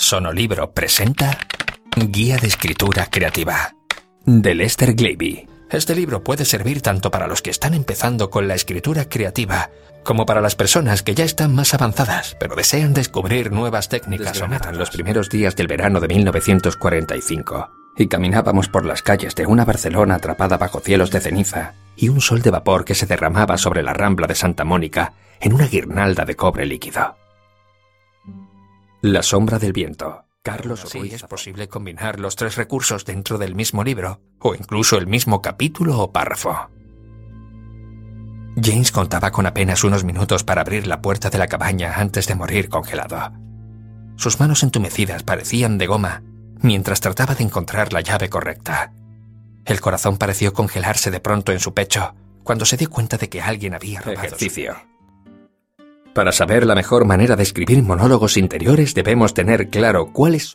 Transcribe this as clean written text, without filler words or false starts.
Sonolibro presenta Guía de Escritura Creativa, de Lester Glavey. Este libro puede servir tanto para los que están empezando con la escritura creativa, como para las personas que ya están más avanzadas, pero desean descubrir nuevas técnicas o métodos. Los primeros días del verano de 1945, y caminábamos por las calles de una Barcelona atrapada bajo cielos de ceniza y un sol de vapor que se derramaba sobre la Rambla de Santa Mónica en una guirnalda de cobre líquido. La sombra del viento. Carlos Ruiz. ¿Es posible combinar los tres recursos dentro del mismo libro, o incluso el mismo capítulo o párrafo? James contaba con apenas unos minutos para abrir la puerta de la cabaña antes de morir congelado. Sus manos entumecidas parecían de goma mientras trataba de encontrar la llave correcta. El corazón pareció congelarse de pronto en su pecho cuando se dio cuenta de que alguien había robado ejercicio. Para saber la mejor manera de escribir monólogos interiores debemos tener claro cuál es